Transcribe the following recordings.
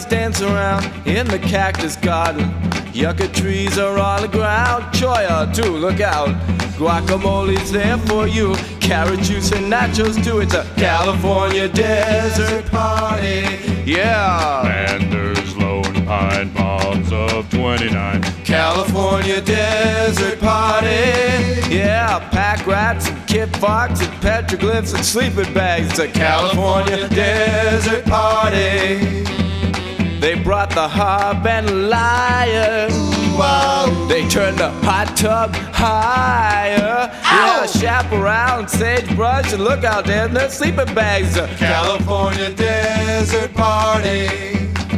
dance around in the cactus garden. Yucca trees are on the ground. Choya too, look out. Guacamole's there for you. Carrot juice and nachos too. It's a California desert party. Yeah. And there's lone pine palms of 29. California desert party. Yeah, pack rats and Kit Fox and petroglyphs and sleeping bags. It's a California desert party. They brought the harp and lyre. Wow. They turned the hot tub higher. Ow. Yeah, chaparral and sagebrush and look out there in their sleeping bags. It's a California desert party.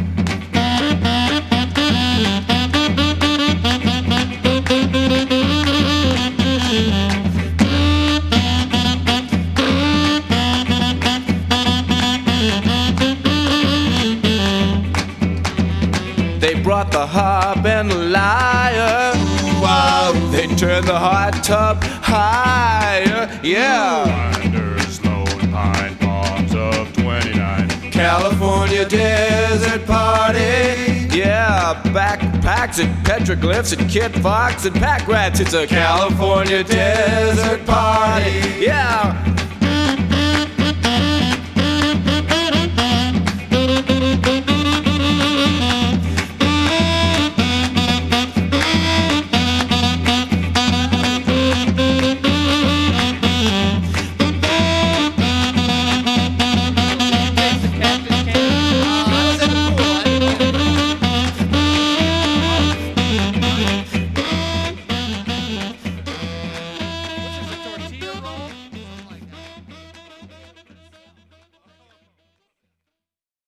They brought the harp and the lyre. Wow. They turned the hot tub higher. Yeah. And there's lone pine palms of 29. California desert party. Yeah, backpacks and petroglyphs and Kit Fox and pack rats. It's a California desert party. Yeah.